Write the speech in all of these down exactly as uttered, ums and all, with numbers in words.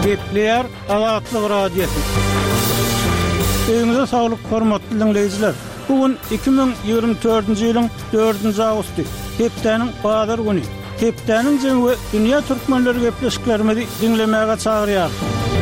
Kepler Azatlyk radiosu. Öňüňizde saglyk, hormatly dinleýijiler. Bugün iki bin ýygrimi dördünji ýylyň dördünji awgusty. Hepdeniň bazar güni. Hepdeniň jemgy dünýä türkmenleri gepleşiklerimizi dinlemäge çagyrýar.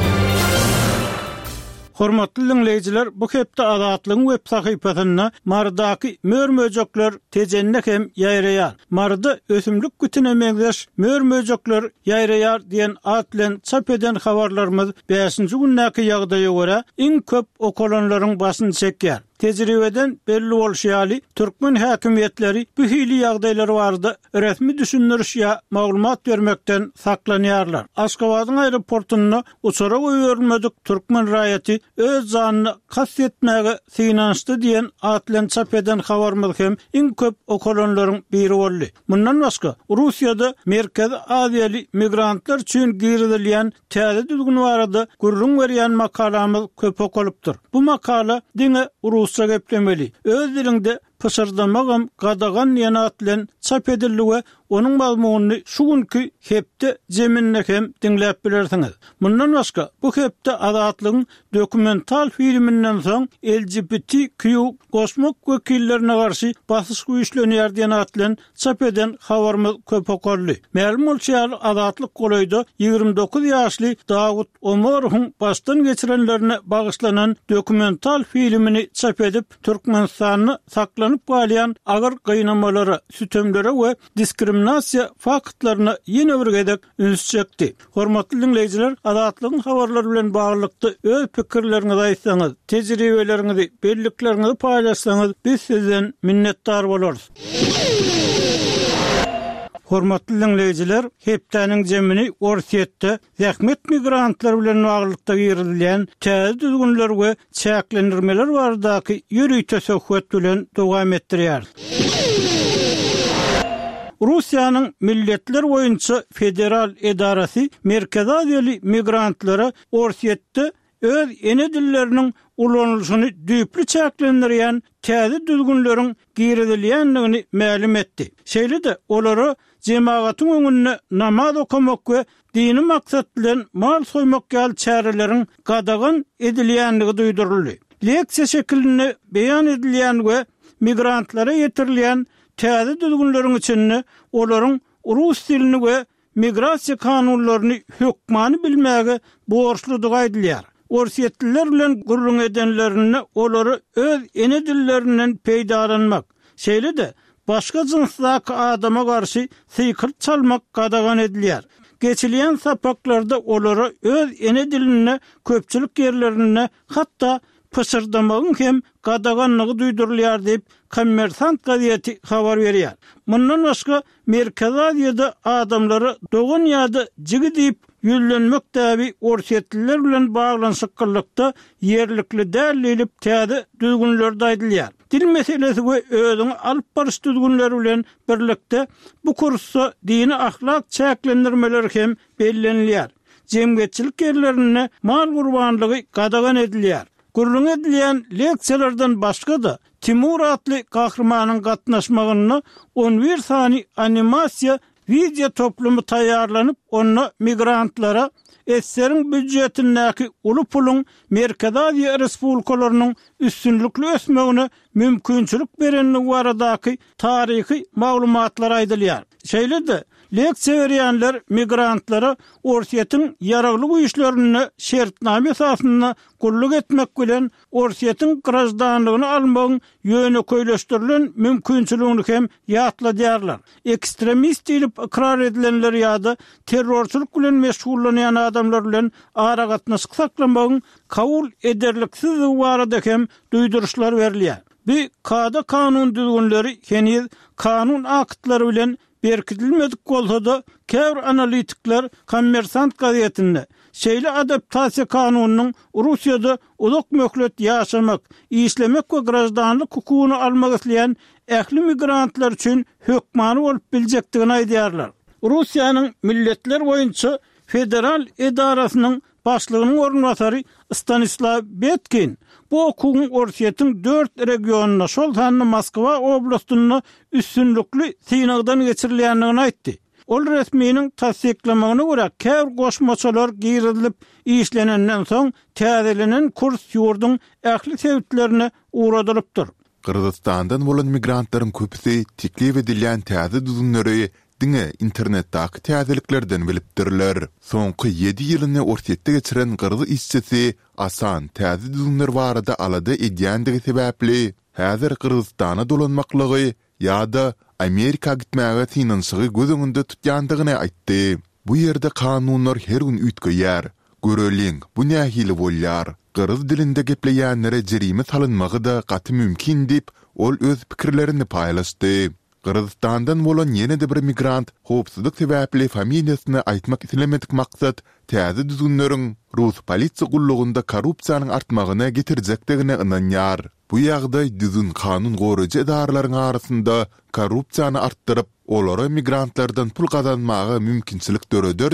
Hormatly dinleýijiler, bu hepde Azatlygyň web sahypasyna mardaky mörmöjekler tejenne hem ýaýraýar. Marda ösümlik gütüne meňzeş mörmöjekler ýaýraýar diýen ad bilen çap eden habarlarymyz beşinji günnäki ýagdaýa görä iň köp okulanlaryň başyny çekýär. Tejribeden belli bolşýaly türkmen häkimetleri bu hili ýagdaýlary barada resmi düşündiriş ýa maglumat bermekden saklanýarlar. Aşgabatyň aeroportuna uçara goýulmadyk türkmen raýaty öz zanyny kastetmäge synançdy diýen ad bilen çap eden habarymyz hem iň köp okulanlaryň biri boldy. Mundan başga Russiýada Merkezi Aziýaly migrantlar üçin girilýän täze düzgün barada gurrun berýän makalamyz köp okulypdyr. Bu makala diňe Rusça geplemeli. Öz dilinde pısırdamagam gadagan ýanat bilen çap edilýär. Onuň mazmuny şu günkü hepde jeminne hem dinläp bilersiňiz. Mundan başga bu hepde Azatlygyň dokumental filminden soň L G B T Q kosmok wekillerine garşy basyş güýçlenýär diýen ad bilen çap eden habarymyz köp okurly. Ma'lum bolýar, Azatlyk golaýda ýygrimi dokuz ýaşly Dawud Omarowyň başdan geçirenlerine bagyşlanan dokumental filmini çap edip Türkmenistany saklanyp galýan agyr gynamalara, sütemlere we diskriminasiýa faktlaryna ýene bir gedek üns çekdi. Hormatly dinleýijiler, Azatlygyň habarlary bilen baglykda öz pikirleriňizi aýtsaňyz, tejribeleriňizi, belliklerinizi paýlaşsaňyz biz sizden minnetdar bolarys. Hormatly dinleýijiler, hepdeniň jemini Orsiýetde zähmet migrantlar bilen baglykda girilýän täze düzgünler we çäklendirmeler baradaky ýürüý töhfet bilen dowam etdirýär. Russiýanyň Milletler boýunça Federal Edarasy Merkezi Aziýaly migrantlara Orsiýetde öz ene dilleriniň ulanylşyny düýpli çäklendirýän täze düzgünleriň girilýänligini ma'lum etdi. Şeýle-de olary jemagatyň öňünde namaz okamak we dini maksat bilen mal soýmak ýaly çäreleriň gadagan edilýänligi duýduruldy. Leksiýa şeklinde beýan edilýän we migrantlara ýetirilýän täze düzgünleriň içinde olaryň rus dilini we migrasiýa kanunlaryny hökmany bilmäge borçludygy aýdylýar. Orsiýetliler bilen gurrun edenlerini olary öz ene dillerinden peýdalanmak, şeýle-de başga jinsdaky adama garşy sykyr çalmak gadagan edilýär. Geçilýän sapaklarda olary öz ene dilini köpçülik ýerlerinde hatda pısırdamagyň hem gadaganlygy duýdurulýar diýip Kommersant gaziýeti habar berýär. Mundan başga Merkezi Aziýada adamlary dogan ýa-da jigi diýip ýüllenmek täbi Orsiýetliler bilen baglanşyklykda ýerlikli dälilip täze düzgünlerde aýdylýar. Dil meselesi we özüň alyp barış düzgünleri bilen birlikde bu kursda dini ahlak çäklendirmeler hem bellenilýär. Jemgyýetçilik ýerlerine mal gurbanlygy gadagan edilýär. Gurrun edilýän leksiýalardan başga da Timur adly gahrymanyň gatnaşmagyny on bir sany animasiýa video toplumy taýýarlanyp onu migrantlara eseriň büdjetindäki uly puluň Merkezi Aziýa respublikalarynyň üstünlükli ösmegine mümkinçilik berenligi baradaky taryhy maglumatlar aýdylýar. Şeýle-de leksiýa berýänler migrantlara Orsiýetiň ýaragly güýçlerini şertname esasyna gulluk etmek bilen Orsiýetiň gражданlygyny almagyň ýöne köýleşdirilen mümkinçiligini hem ýatladýarlar. Ekstremist diýip ikrar edilenler ýa-da terrorçylyk bilen meşgullanýan adamlar bilen ara gatnaşyk saklamagyň kabul ederliksizligi barada hem duýduruşlar berilýär. Bu kada kanun düzgünleri heniz kanun aktlary bilen berkitilmedik bolsa-da käbir analitikler Kommersant gaziýetinde şeýle adaptasiýa kanunynyň Russiýada uzak möhlet ýaşamak, işlemek we gражданlyk hukugyny almak isleýän ähli migrantlar üçin hökmany bolup biljekdigini aýdýarlar. Russiýanyň Milletler boýunça Federal Edarasynyň başlygynyň ornwasary Stanislav Betkin bu hukugyň Orsiýetiň dört regionuna, şol sanly Moskwa oblastyna üstünlükli synagdan geçirilýändigini aýtdy. Ol resminiň tasdiklamagyna görä käbir goşmaçalar girizilip işlenenden soň täzelenen kurs ýurdun ähli sebitlerine uğradylypdyr. Kırgızstandan bolan migrantlaryň köpüsi teklif edilýän täze düzümleri diňe internetdäki täzeliklerden bilipdirler. Soňky ýedi ýylyny ortaýetde geçiren Kırgız işçisi asan täze düzümler barada alada edýändigi sebäpli häzir Kırgızstana dolanmaklygy ýa-da Amerika gitmäge finansygy göz öňünde tutýandygyny aýtdy. Bu ýerde kanunlar her gün ütgeýär. Göreliň, bu nähili bolýar. Kırgız dilinde gepleýänlere jerime salynmagy da gaty mümkin dip ol öz pikirlerini paýlaşdy. Kırgızstandan bolan ýene-de bir migrant howpsuzlyk sebäpli familiýasyny aýtmak islemedik maksat täze düzünleriň Rus polisiýa gullugynda korrupsiýanyň artmagyna getirjekdigine ynanýar. Bu ýagdaý düzün kanun goraýjy edaralaryň arasynda korrupsiýany artdyryp, olara migrantlardan pul gazanmagy mümkinçilik döreder